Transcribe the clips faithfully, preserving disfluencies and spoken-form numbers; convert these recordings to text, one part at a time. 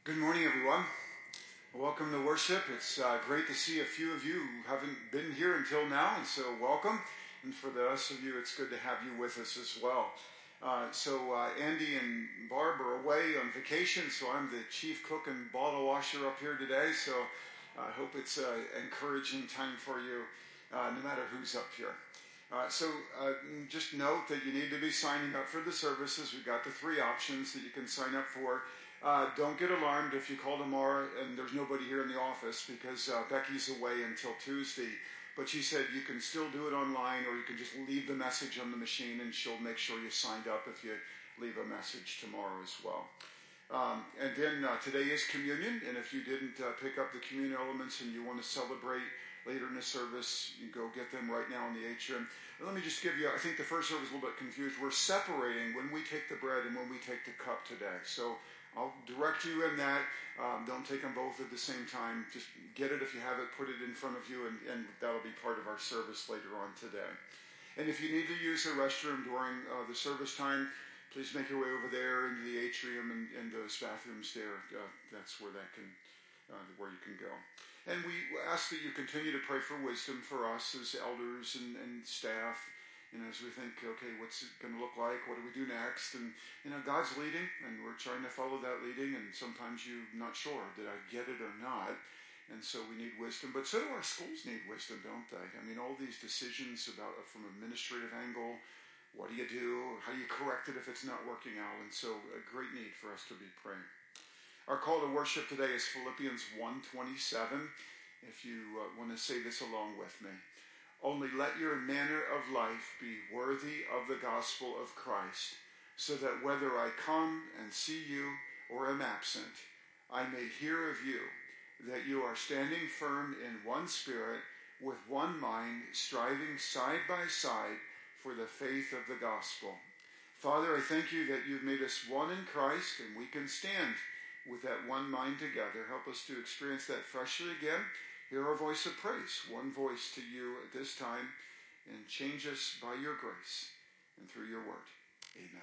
Good morning, everyone. Welcome to worship. It's uh, great to see a few of you who haven't been here until now, and so welcome. And for the rest of you, it's good to have you with us as well. Uh, so uh, Andy and Barb are away on vacation, so I'm the chief cook and bottle washer up here today. So I hope it's an encouraging time for you, uh, no matter who's up here. Uh, so uh, just note that you need to be signing up for the services. We've got the three options that you can sign up for. Uh, don't get alarmed if you call tomorrow and there's nobody here in the office, because uh, Becky's away until Tuesday. But she said you can still do it online, or you can just leave the message on the machine and she'll make sure you signed up if you leave a message tomorrow as well. Um, and then uh, today is communion, and if you didn't uh, pick up the communion elements and you want to celebrate later in the service, you go get them right now in the atrium. And let me just give you, I think the first service was a little bit confused. We're separating when we take the bread and when we take the cup today. So I'll direct you in that. Um, don't take them both at the same time. Just get it if you have it, put it in front of you, and, and that'll be part of our service later on today. And if you need to use the restroom during uh, the service time, please make your way over there into the atrium and, and those bathrooms there. Uh, that's where that can, uh, where you can go. And we ask that you continue to pray for wisdom for us as elders and, and staff. You know, as we think, okay, what's it going to look like? What do we do next? And, you know, God's leading, and we're trying to follow that leading, and sometimes you're not sure, did I get it or not? And so we need wisdom. But so do our schools need wisdom, don't they? I mean, all these decisions about from an administrative angle, what do you do? How do you correct it if it's not working out? And so a great need for us to be praying. Our call to worship today is Philippians one twenty-seven. If you uh, want to say this along with me. Only let your manner of life be worthy of the gospel of Christ, so that whether I come and see you or am absent, I may hear of you, that you are standing firm in one spirit, with one mind, striving side by side for the faith of the gospel. Father, I thank you that you've made us one in Christ, and we can stand with that one mind together. Help us to experience that freshly again. Hear our voice of praise, one voice to you at this time, and change us by your grace and through your word. Amen.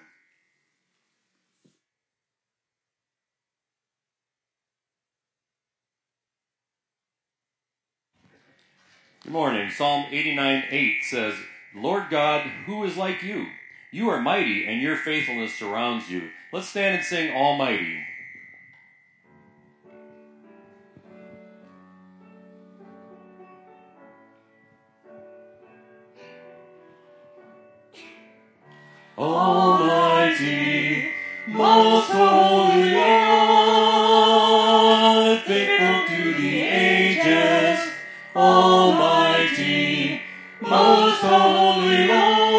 Good morning. Psalm eighty-nine eight says, Lord God, who is like you? You are mighty, and your faithfulness surrounds you. Let's stand and sing Almighty. Almighty, most holy Lord, faithful to the ages, Almighty, most holy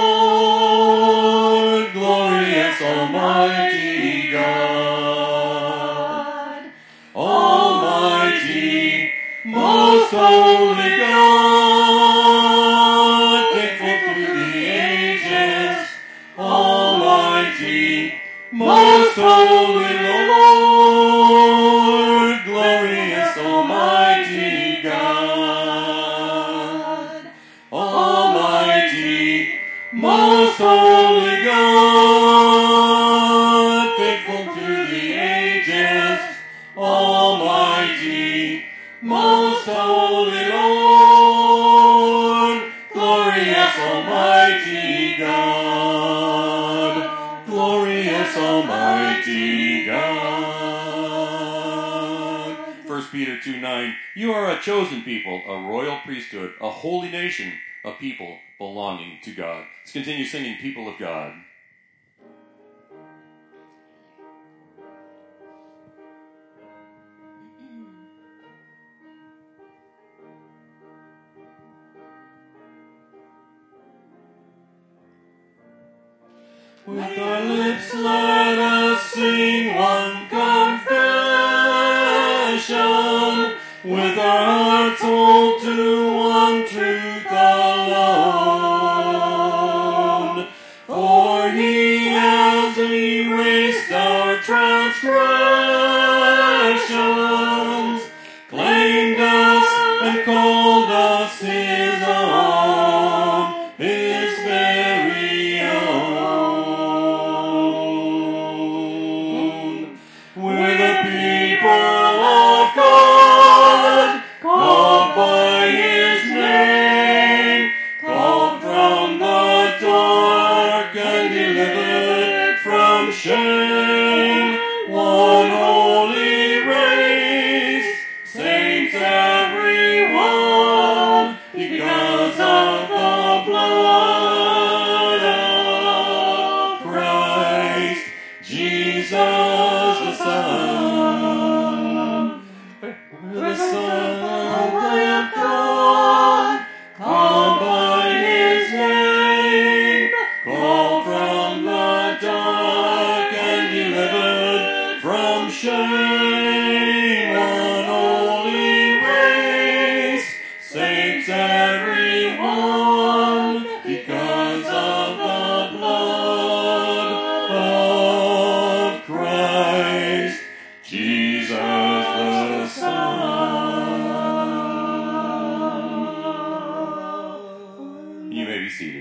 Lord, glorious Almighty God. Almighty, most holy God, faithful to the ages, Almighty, most holy Lord, glorious Almighty God. Almighty, most holy God, faithful to the ages, Almighty, most holy Lord, glorious Almighty God, glorious Almighty God. First Peter two nine, you are a chosen people, a royal priesthood, a holy nation, a people belonging to God. Let's continue singing People of God. With our lips let us sing one confession, with our hearts hold to one truth alone. For he has erased our transgressions, claimed us and called us his own, his very own. We're the people of God, called by his name, called from the dark and delivered from shame, one holy race, saints everyone, because of the blood of Christ, Jesus the Son, the Son of God, called by his name, called from the dark and delivered from shame, one holy race, saints everyone, because of the blood of Christ, Jesus the Son. You may be seated.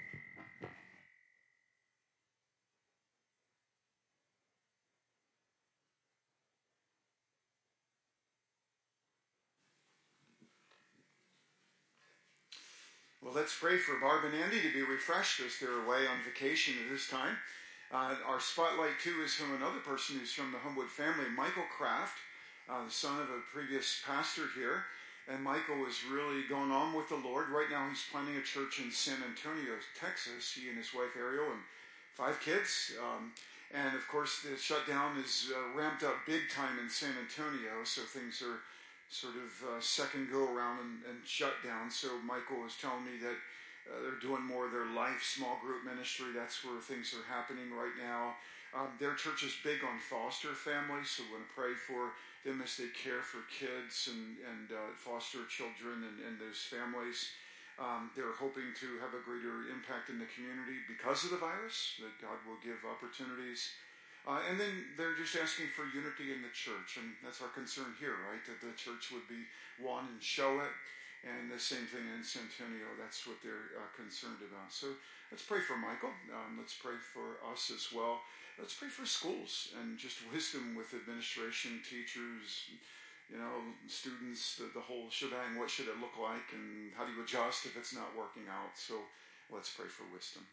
Well, let's pray for Barb and Andy to be refreshed as they're away on vacation at this time. Uh, our spotlight, too, is from another person who's from the Humwood family, Michael Kraft, uh, the son of a previous pastor here. And Michael is really going on with the Lord. Right now he's planting a church in San Antonio, Texas, he and his wife Ariel and five kids. Um, and, of course, the shutdown is uh, ramped up big time in San Antonio, so things are sort of uh, second go around and, and shut down. So Michael was telling me that uh, they're doing more of their life small group ministry. That's where things are happening right now. Um, their church is big on foster families, so we're going to pray for them as they care for kids and, and uh, foster children and, and those families. Um, they're hoping to have a greater impact in the community because of the virus, that God will give opportunities. Uh, and then they're just asking for unity in the church, and that's our concern here, right? That the church would be one and show it, and the same thing in Centennial. That's what they're uh, concerned about. So let's pray for Michael. Um, let's pray for us as well. Let's pray for schools and just wisdom with administration, teachers, you know, students, the, the whole shebang. What should it look like, and how do you adjust if it's not working out? So let's pray for wisdom.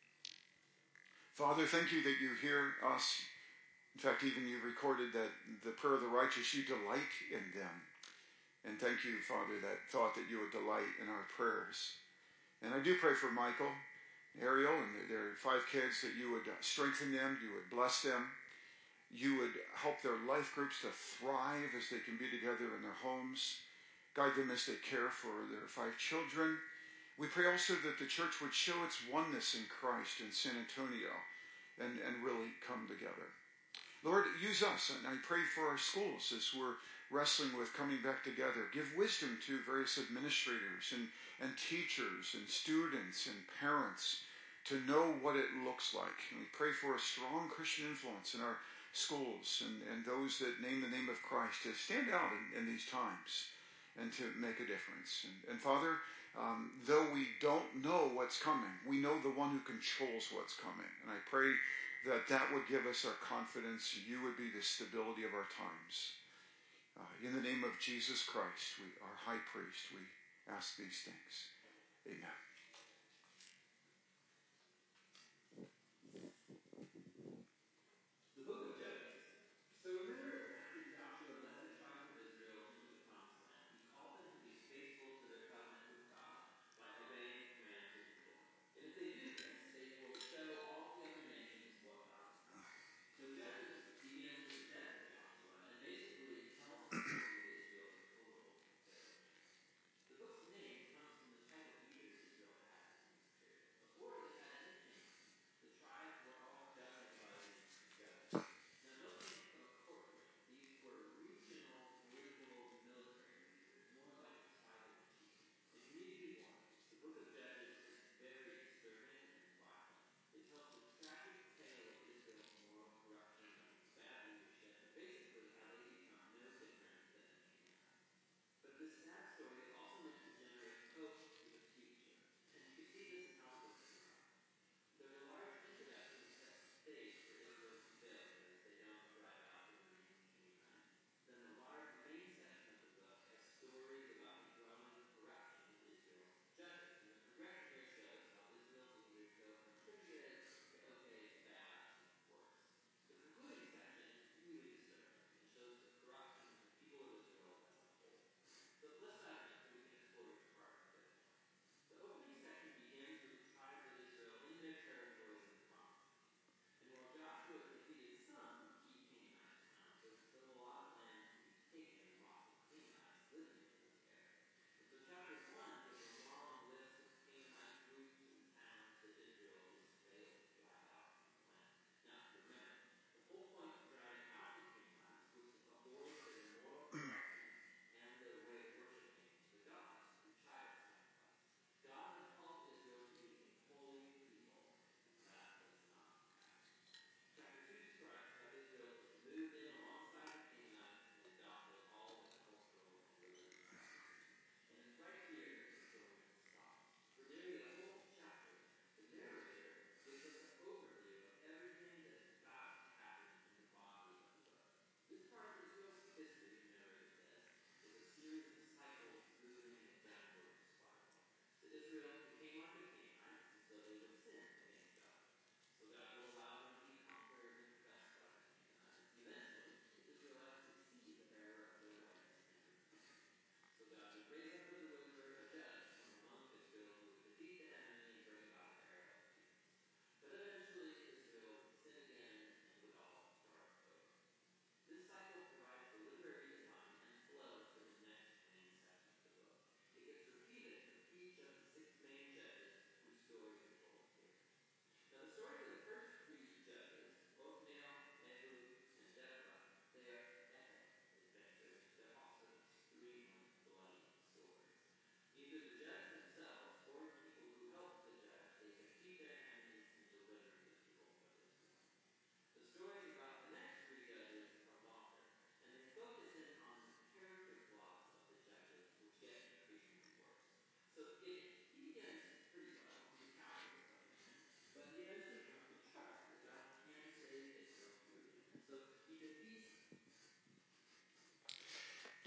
Father, thank you that you hear us. In fact, even you recorded that the prayer of the righteous, you delight in them. And thank you, Father, that thought that you would delight in our prayers. And I do pray for Michael, Ariel, and their five kids, that you would strengthen them, you would bless them, you would help their life groups to thrive as they can be together in their homes, guide them as they care for their five children. We pray also that the church would show its oneness in Christ in San Antonio and, and really come together. Lord, use us, and I pray for our schools as we're wrestling with coming back together. Give wisdom to various administrators and, and teachers and students and parents to know what it looks like. And we pray for a strong Christian influence in our schools and, and those that name the name of Christ to stand out in, in these times and to make a difference. And, and Father, um, though we don't know what's coming, we know the one who controls what's coming. And I pray that that would give us our confidence. You would be the stability of our times. Uh, in the name of Jesus Christ, we, our high priest, we ask these things. Amen.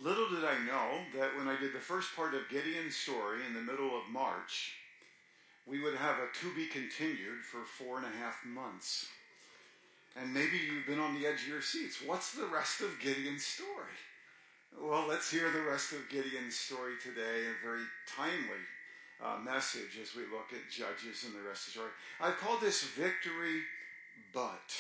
Little did I know that when I did the first part of Gideon's story in the middle of March, we would have a to be continued for four and a half months. And maybe you've been on the edge of your seats. What's the rest of Gideon's story? Well, let's hear the rest of Gideon's story today, a very timely uh, message as we look at Judges and the rest of the story. I've called this Victory But.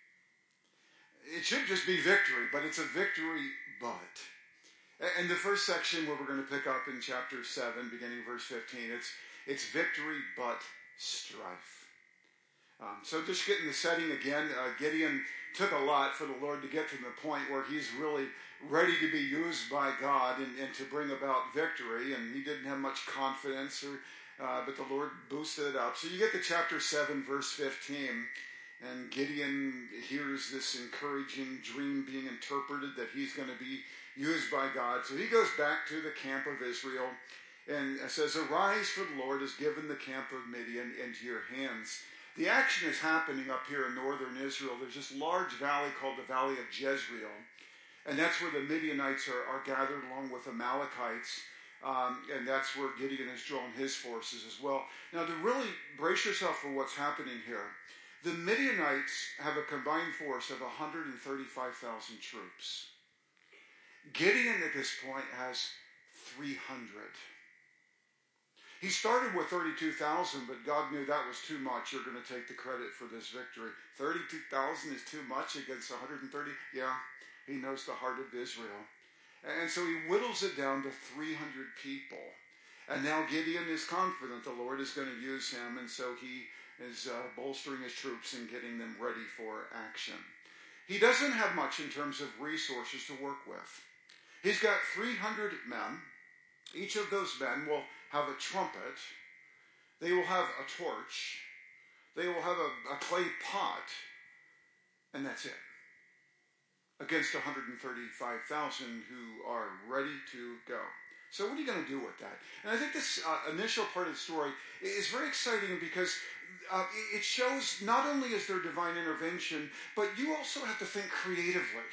It should just be victory, but it's a victory but. And the first section where we're going to pick up in chapter seven, beginning verse fifteen, it's it's victory but strife. Um, so just getting the setting again, uh, Gideon took a lot for the Lord to get to the point where he's really ready to be used by God and, and to bring about victory, and he didn't have much confidence, or, uh, but the Lord boosted it up. So you get to chapter seven, verse fifteen, and Gideon hears this encouraging dream being interpreted that he's going to be used by God. So he goes back to the camp of Israel and says, "Arise, for the Lord has given the camp of Midian into your hands." The action is happening up here in northern Israel. There's this large valley called the Valley of Jezreel, and that's where the Midianites are, are gathered along with Amalekites, um, and that's where Gideon has drawn his forces as well. Now, to really brace yourself for what's happening here, the Midianites have a combined force of one hundred thirty-five thousand troops. Gideon at this point has three hundred. He started with thirty-two thousand, but God knew that was too much. You're going to take the credit for this victory. thirty-two thousand is too much against one hundred thirty? Yeah, he knows the heart of Israel. And so he whittles it down to three hundred people. And now Gideon is confident the Lord is going to use him, and so he is uh, bolstering his troops and getting them ready for action. He doesn't have much in terms of resources to work with. He's got three hundred men. Each of those men will have a trumpet. They will have a torch. They will have a, a clay pot. And that's it. Against one hundred thirty-five thousand who are ready to go. So what are you going to do with that? And I think this uh, initial part of the story is very exciting because uh, it shows not only is there divine intervention, but you also have to think creatively.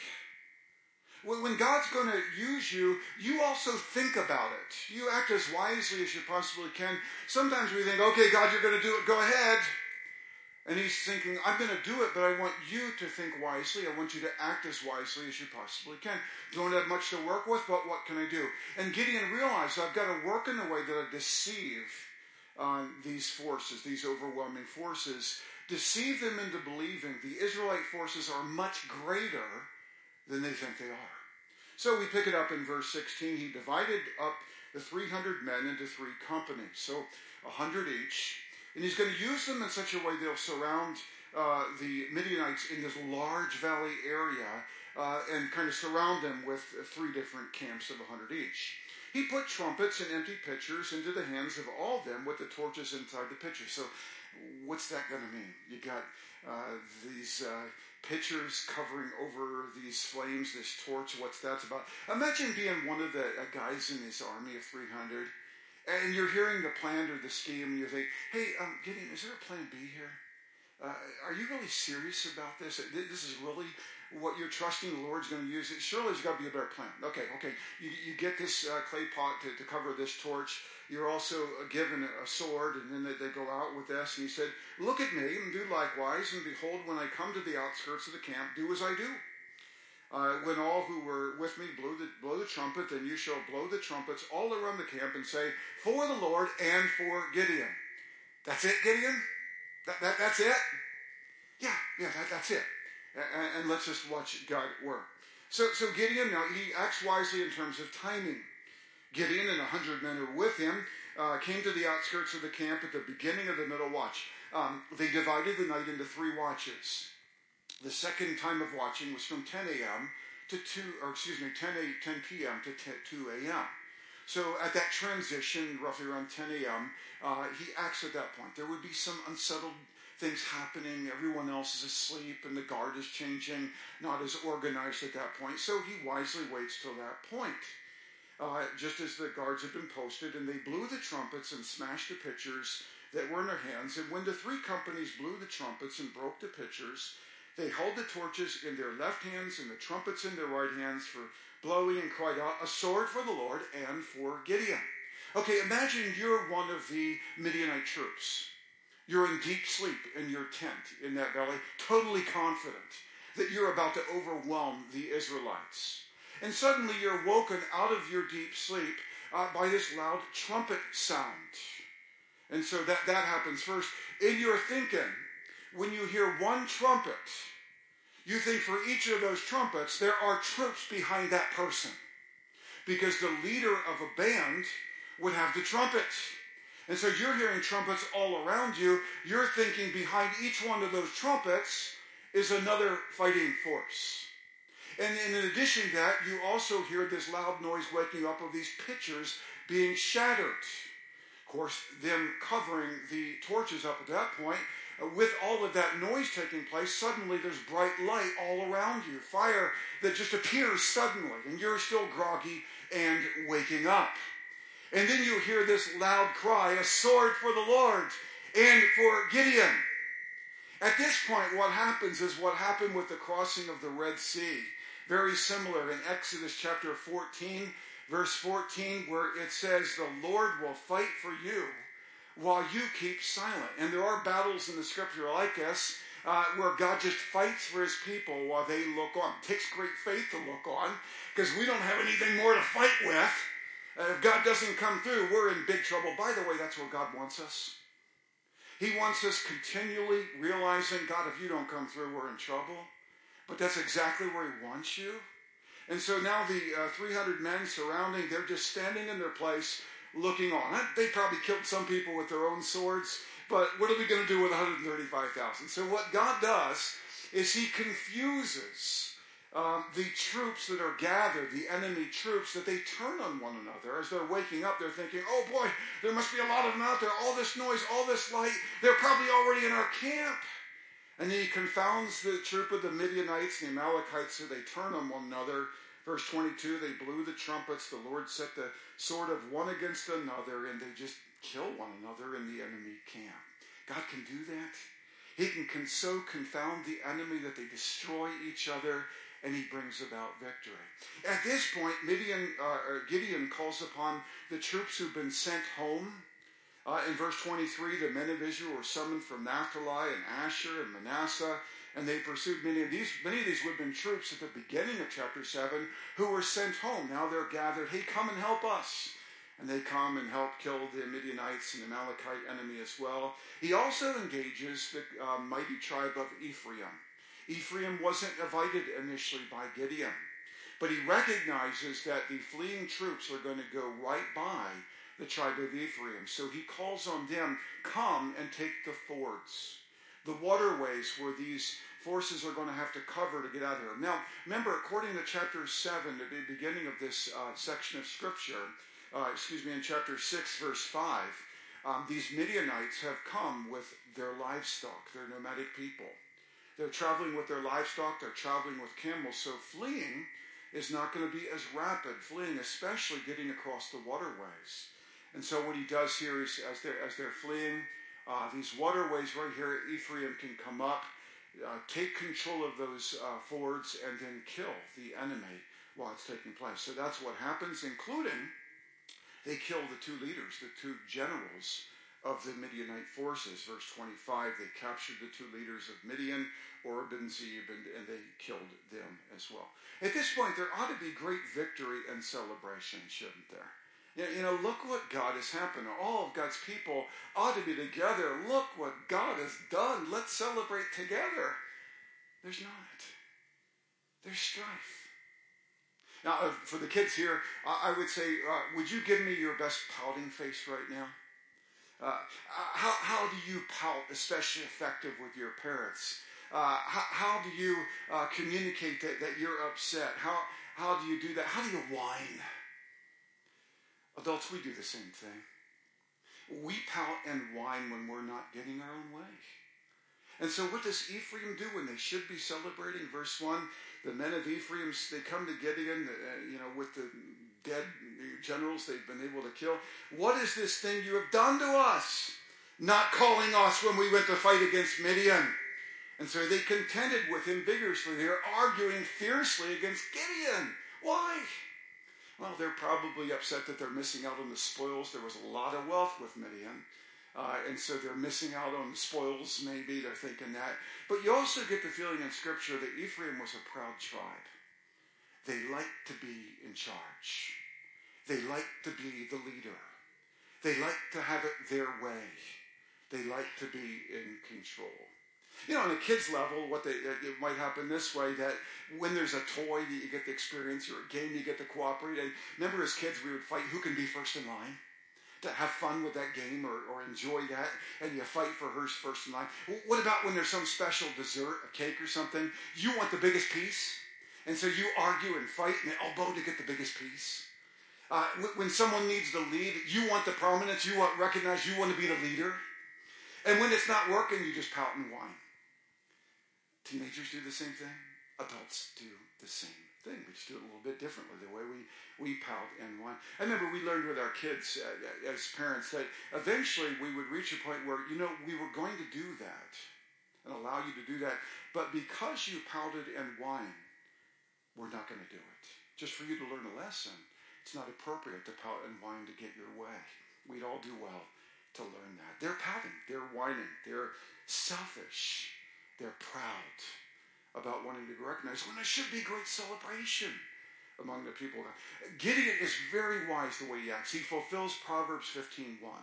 When God's going to use you, you also think about it. You act as wisely as you possibly can. Sometimes we think, okay, God, you're going to do it, go ahead. And he's thinking, I'm going to do it, but I want you to think wisely. I want you to act as wisely as you possibly can. Don't have much to work with, but what can I do? And Gideon realized, I've got to work in a way that I deceive uh, these forces, these overwhelming forces. Deceive them into believing the Israelite forces are much greater than they think they are. So we pick it up in verse sixteen. He divided up the three hundred men into three companies, so one hundred each. And he's going to use them in such a way they'll surround uh, the Midianites in this large valley area uh, and kind of surround them with three different camps of one hundred each. He put trumpets and empty pitchers into the hands of all of them with the torches inside the pitchers. So what's that going to mean? You got uh, these uh, pitchers covering over these flames, this torch. What's that about? Imagine being one of the uh, guys in this army of three hundred, and you're hearing the plan or the scheme, and you think, hey, um, Gideon, is there a plan B here? Uh, are you really serious about this? This is really what you're trusting the Lord's going to use? It surely there's got to be a better plan. Okay, okay. You, you get this uh, clay pot to, to cover this torch. You're also given a sword, and then they, they go out with this. And he said, look at me and do likewise. And behold, when I come to the outskirts of the camp, do as I do. Uh, when all who were with me blow the, blow the trumpet, then you shall blow the trumpets all around the camp and say, for the Lord and for Gideon. That's it, Gideon? That, that, that's it? Yeah, yeah, that, that's it. And, and let's just watch God work. So, so Gideon, now he acts wisely in terms of timing. Gideon and a hundred men who were with him uh, came to the outskirts of the camp at the beginning of the middle watch. Um, they divided the night into three watches. The second time of watching was from ten a.m. to two, or excuse me, ten p.m. to two a.m. So at that transition, roughly around ten a.m., uh, he acts at that point. There would be some unsettled things happening. Everyone else is asleep, and the guard is changing, not as organized at that point. So he wisely waits till that point. Uh, just as the guards had been posted, and they blew the trumpets and smashed the pitchers that were in their hands. And when the three companies blew the trumpets and broke the pitchers, They hold the torches in their left hands and the trumpets in their right hands for blowing, and cried out, "A sword for the Lord and for Gideon." Okay, imagine you're one of the Midianite troops. You're in deep sleep in your tent in that valley, totally confident that you're about to overwhelm the Israelites. And suddenly you're woken out of your deep sleep uh, by this loud trumpet sound. And so that, that happens first. In your thinking, when you hear one trumpet, you think for each of those trumpets, there are troops behind that person. Because the leader of a band would have the trumpet. And so you're hearing trumpets all around you. You're thinking behind each one of those trumpets is another fighting force. And in addition to that, you also hear this loud noise waking up of these pitchers being shattered. Of course, them covering the torches up at that point, uh, with all of that noise taking place, suddenly there's bright light all around you. Fire that just appears suddenly, and you're still groggy and waking up. And then you hear this loud cry, "A sword for the Lord and for Gideon." At this point, what happens is what happened with the crossing of the Red Sea. Very similar in Exodus chapter fourteen, verse fourteen, where it says, "The Lord will fight for you while you keep silent." And there are battles in the scripture like this, uh, where God just fights for his people while they look on. It takes great faith to look on, because we don't have anything more to fight with. Uh, if God doesn't come through, we're in big trouble. By the way, that's where God wants us. He wants us continually realizing, God, if you don't come through, we're in trouble. But that's exactly where he wants you. And so now the uh, three hundred men surrounding, they're just standing in their place looking on. They probably killed some people with their own swords, but what are we going to do with one hundred thirty-five thousand? So what God does is he confuses um, the troops that are gathered, the enemy troops, that they turn on one another. As they're waking up, they're thinking, "Oh boy, there must be a lot of them out there. All this noise, all this light. They're probably already in our camp." And then he confounds the troop of the Midianites and the Amalekites, so they turn on one another. Verse twenty-two, they blew the trumpets. The Lord set the sword of one against another, and they just kill one another in the enemy camp. God can do that. He can so confound the enemy that they destroy each other, and he brings about victory. At this point, Midian, uh, Gideon calls upon the troops who've been sent home. Uh, in verse twenty-three, the men of Israel were summoned from Naphtali and Asher and Manasseh, and they pursued many of these. Many of these would have been troops at the beginning of chapter seven who were sent home. Now they're gathered. "Hey, come and help us." And they come and help kill the Midianites and the Amalekite enemy as well. He also engages the uh, mighty tribe of Ephraim. Ephraim wasn't invited initially by Gideon, but he recognizes that the fleeing troops are going to go right by the tribe of Ephraim. So he calls on them, "Come and take the fords," the waterways where these forces are going to have to cover to get out of here. Now, remember, according to chapter seven, at the beginning of this uh, section of scripture, uh, excuse me, in chapter six, verse five, um, these Midianites have come with their livestock. They're nomadic people. They're traveling with their livestock. They're traveling with camels. So fleeing is not going to be as rapid. Fleeing, especially getting across the waterways. And so what he does here is, as they're, as they're fleeing, uh, these waterways right here, Ephraim can come up, uh, take control of those uh, fords, and then kill the enemy while it's taking place. So that's what happens, including they kill the two leaders, the two generals of the Midianite forces. Verse twenty-five, they captured the two leaders of Midian, Oreb and Zeeb, and, and they killed them as well. At this point, there ought to be great victory and celebration, shouldn't there? You know, look what God has happened. All of God's people ought to be together. Look what God has done. Let's celebrate together. There's not. There's strife. Now, uh, for the kids here, I, I would say, uh, would you give me your best pouting face right now? Uh, how, how do you pout, especially effective with your parents? Uh, how, how do you uh, communicate that, that you're upset? How, how do you do that? How do you whine? Adults, we do the same thing. We pout and whine when we're not getting our own way. And so what does Ephraim do when they should be celebrating? Verse one, the men of Ephraim, they come to Gideon, uh, you know, with the dead generals they've been able to kill. "What is this thing you have done to us? Not calling us when we went to fight against Midian." And so they contended with him vigorously. They were arguing fiercely against Gideon. Why? Well, they're probably upset that they're missing out on the spoils. There was a lot of wealth with Midian. Uh, and so they're missing out on the spoils, maybe. They're thinking that. But you also get the feeling in Scripture that Ephraim was a proud tribe. They liked to be in charge. They liked to be the leader. They liked to have it their way. They liked to be in control. You know, on a kid's level, what they, it might happen this way, that when there's a toy that you get to experience, or a game you get to cooperate. And remember as kids, we would fight who can be first in line, to have fun with that game or, or enjoy that, and you fight for who's first in line. What about when there's some special dessert, a cake or something? You want the biggest piece, and so you argue and fight and elbow to get the biggest piece. Uh, when someone needs the lead, you want the prominence, you want recognized, you want to be the leader. And when it's not working, you just pout and whine. Teenagers do the same thing. Adults do the same thing. We just do it a little bit differently, the way we, we pout and whine. I remember we learned with our kids uh, as parents that eventually we would reach a point where, you know, we were going to do that and allow you to do that. But because you pouted and whined, we're not going to do it. Just for you to learn a lesson, it's not appropriate to pout and whine to get your way. We'd all do well to learn that. They're pouting. They're whining. They're selfish. They're proud about wanting to be recognized when there should be great celebration among the people. Gideon is very wise the way he acts. He fulfills Proverbs fifteen one.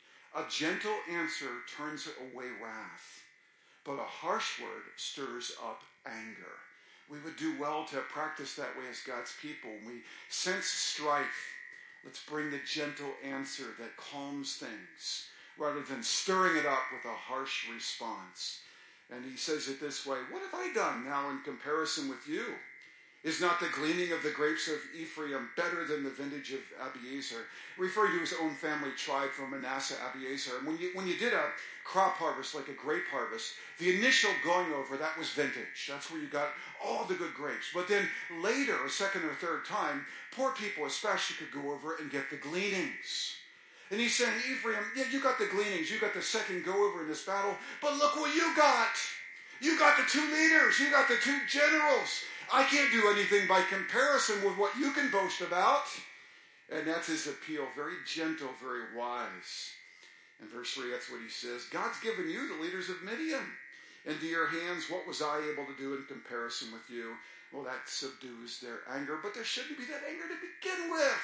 A gentle answer turns away wrath, but a harsh word stirs up anger. We would do well to practice that way as God's people. When we sense strife, let's bring the gentle answer that calms things rather than stirring it up with a harsh response. And he says it this way, what have I done now in comparison with you? Is not the gleaning of the grapes of Ephraim better than the vintage of Abiezer? Referring to his own family tribe from Manasseh, Abiezer. And when you, when you did a crop harvest, like a grape harvest, the initial going over, that was vintage. That's where you got all the good grapes. But then later, a second or third time, poor people especially could go over and get the gleanings. And he's saying, Ephraim, yeah, you got the gleanings, you got the second go over in this battle, but look what you got. You got the two leaders, you got the two generals. I can't do anything by comparison with what you can boast about. And that's his appeal, very gentle, very wise. In verse three, that's what he says. God's given you the leaders of Midian. Into your hands, what was I able to do in comparison with you? Well, that subdues their anger, but there shouldn't be that anger to begin with.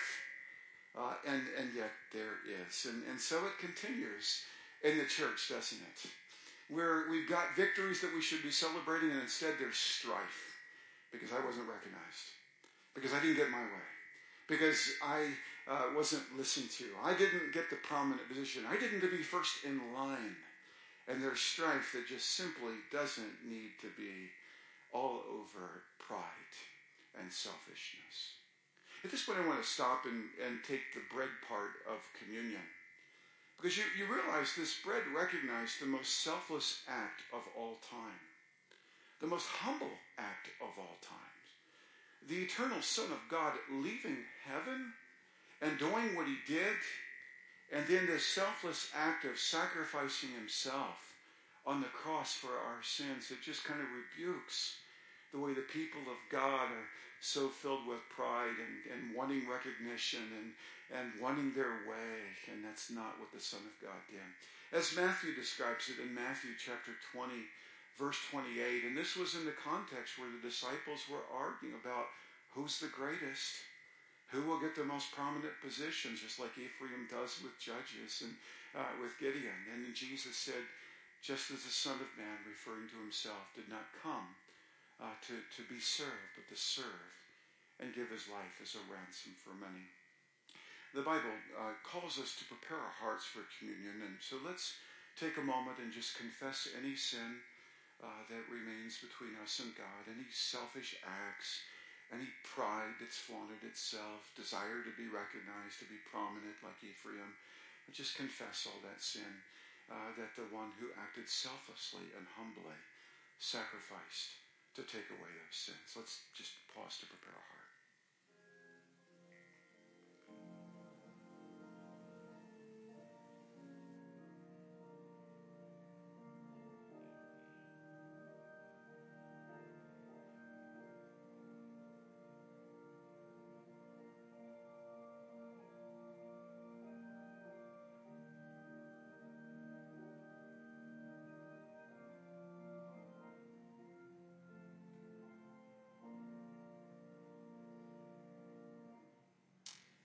Uh, and, and yet there is. And, and so it continues in the church, doesn't it? Where we've got victories that we should be celebrating, and instead there's strife. Because I wasn't recognized. Because I didn't get my way. Because I uh, wasn't listened to. I didn't get the prominent position. I didn't get to be first in line. And there's strife that just simply doesn't need to be all over pride and selfishness. At this point, I want to stop and, and take the bread part of communion. Because you, you realize this bread recognized the most selfless act of all time. The most humble act of all times. The eternal Son of God leaving heaven and doing what he did, and then the selfless act of sacrificing himself on the cross for our sins. It just kind of rebukes the way the people of God are so filled with pride and, and wanting recognition and, and wanting their way. And that's not what the Son of God did. As Matthew describes it in Matthew chapter twenty, verse twenty-eight, and this was in the context where the disciples were arguing about who's the greatest, who will get the most prominent positions, just like Ephraim does with Judges and uh, with Gideon. And then Jesus said, just as the Son of Man, referring to himself, did not come Uh, to, to be served, but to serve and give his life as a ransom for many. The Bible uh, calls us to prepare our hearts for communion, and so let's take a moment and just confess any sin uh, that remains between us and God, any selfish acts, any pride that's flaunted itself, desire to be recognized, to be prominent like Ephraim. But just confess all that sin, uh, that the one who acted selflessly and humbly sacrificed to take away those sins. Let's just pause to prepare our heart.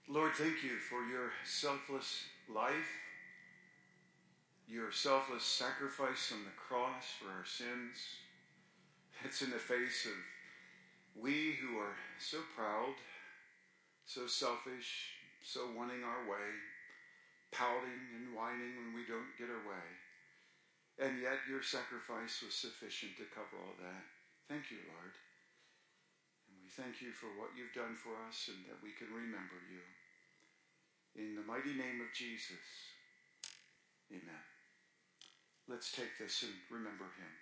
Lord, thank you for your selfless life, your selfless sacrifice on the cross for our sins. It's in the face of we who are so proud, so selfish, so wanting our way, pouting and whining when we don't get our way. And yet your sacrifice was sufficient to cover all that. Thank you, Lord. And we thank you for what you've done for us and that we can remember you. In the mighty name of Jesus, amen. Let's take this and remember him.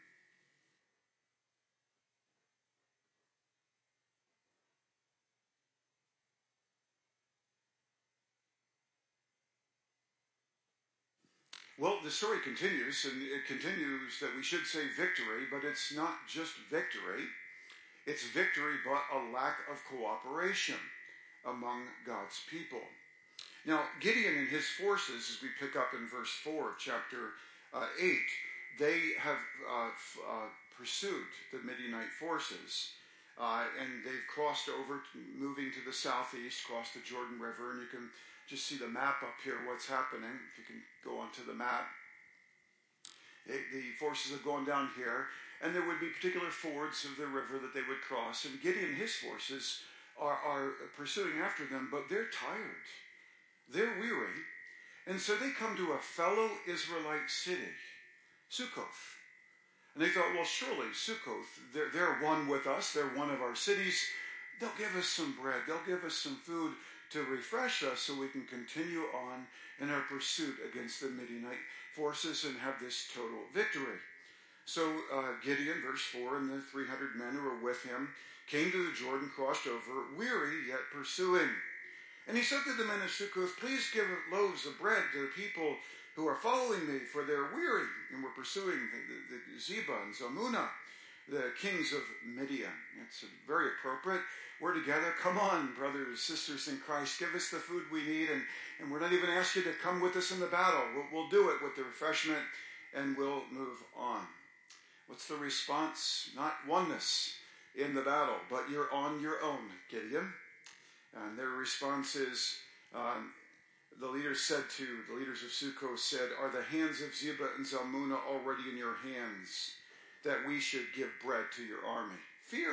Well, the story continues, and it continues that we should say victory, but it's not just victory. It's victory, but a lack of cooperation among God's people. Now, Gideon and his forces, as we pick up in verse four of chapter uh, eight, they have uh, f- uh, pursued the Midianite forces, uh, and they've crossed over, moving to the southeast, crossed the Jordan River, and you can just see the map up here, what's happening. If you can go onto the map. They, the forces have gone down here, and there would be particular fords of the river that they would cross. And Gideon and his forces are, are pursuing after them, but they're tired. They're weary. And so they come to a fellow Israelite city, Sukkoth. And they thought, well, surely Sukkoth, they're, they're one with us. They're one of our cities. They'll give us some bread. They'll give us some food to refresh us so we can continue on in our pursuit against the Midianite forces and have this total victory. So uh, Gideon, verse four, and the three hundred men who were with him came to the Jordan, crossed over, weary yet pursuing. And he said to the men of Sukkoth, please give loaves of bread to the people who are following me, for they're weary, and we're pursuing the, the, the Zebah and Zalmunna, the kings of Midian. It's very appropriate. We're together. Come on, brothers and sisters in Christ. Give us the food we need. And, and we're not even asking you to come with us in the battle. We'll, we'll do it with the refreshment, and we'll move on. What's the response? Not oneness in the battle, but you're on your own, Gideon. And their response is, um, the leaders said to, the leaders of Sukkoth said, are the hands of Zebah and Zalmunna already in your hands, that we should give bread to your army? Fear.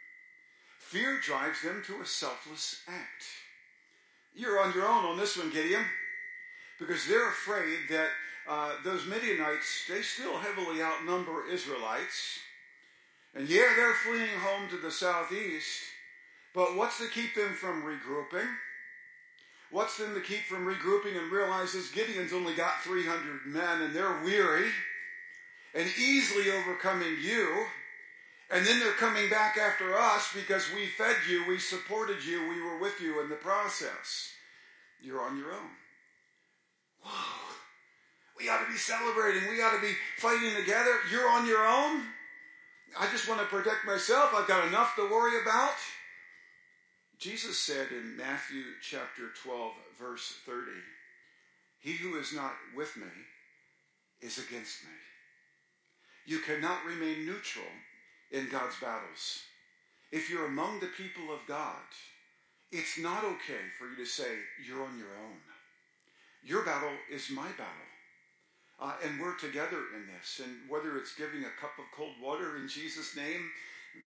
Fear drives them to a selfless act. You're on your own on this one, Gideon, because they're afraid that uh, those Midianites, they still heavily outnumber Israelites. And yeah, they're fleeing home to the southeast, but what's to keep them from regrouping? What's them to keep from regrouping and realizes Gideon's only got three hundred men and they're weary and easily overcoming you. And then they're coming back after us because we fed you, we supported you, we were with you in the process. You're on your own. Whoa. We ought to be celebrating. We ought to be fighting together. You're on your own. I just want to protect myself. I've got enough to worry about. Jesus said in Matthew chapter twelve, verse thirty, he who is not with me is against me. You cannot remain neutral in God's battles. If you're among the people of God, it's not okay for you to say, you're on your own. Your battle is my battle. Uh, and we're together in this. And whether it's giving a cup of cold water in Jesus' name